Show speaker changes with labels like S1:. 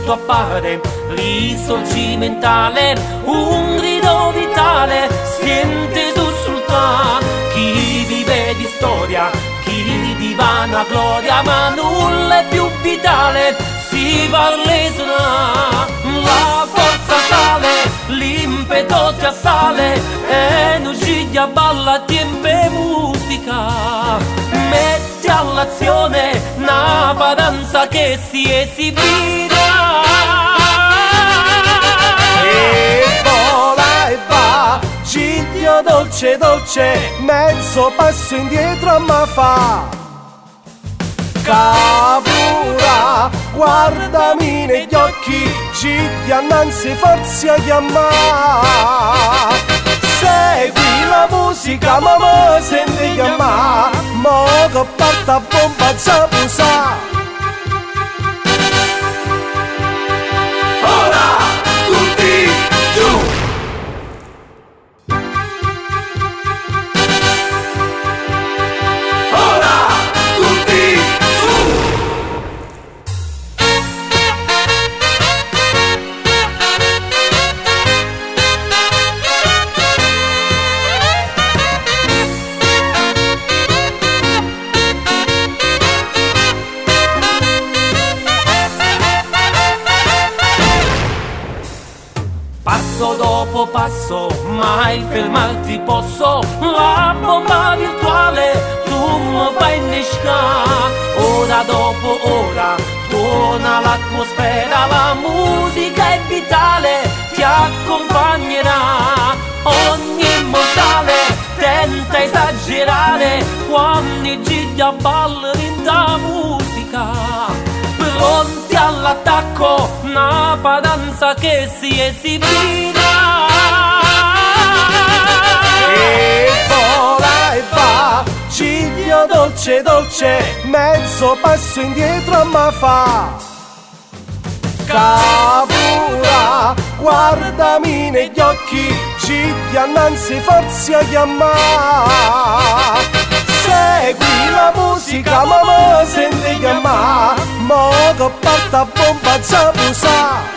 S1: tutto appare risorgimentale, un grido vitale sente sussultare chi vive di storia, chi di vana gloria, ma nulla è più vitale, si parla la forza sale, l'impeto ti assale, energia balla tempo e musica, metti all'azione una paranza che si esibirà
S2: e vola e va, ciglio dolce dolce, mezzo passo indietro a ma fa. Capura, guardami negli occhi, cigli annanzi forza a chiamare. Segui la musica, mamma senti chiamare, mo che parte a bomba già pusa.
S3: Ora tutti giù.
S1: Passo dopo passo, mai fermarti posso, la bomba virtuale tu mi fai innescare, ora dopo ora, tuona l'atmosfera, la musica è vitale, ti accompagnerà, ogni mortale tenta esagerare, quando i gigli ballano in da musica. Pronti all'attacco, una paranza che si esibirà
S2: e vola e va, ciglio dolce dolce, mezzo passo indietro a ma fa. Capura, guardami negli occhi, cigli annanzi forza a chiamare. Segui la musica, mamma senti chiamare, mo che parte a bomba già pusa.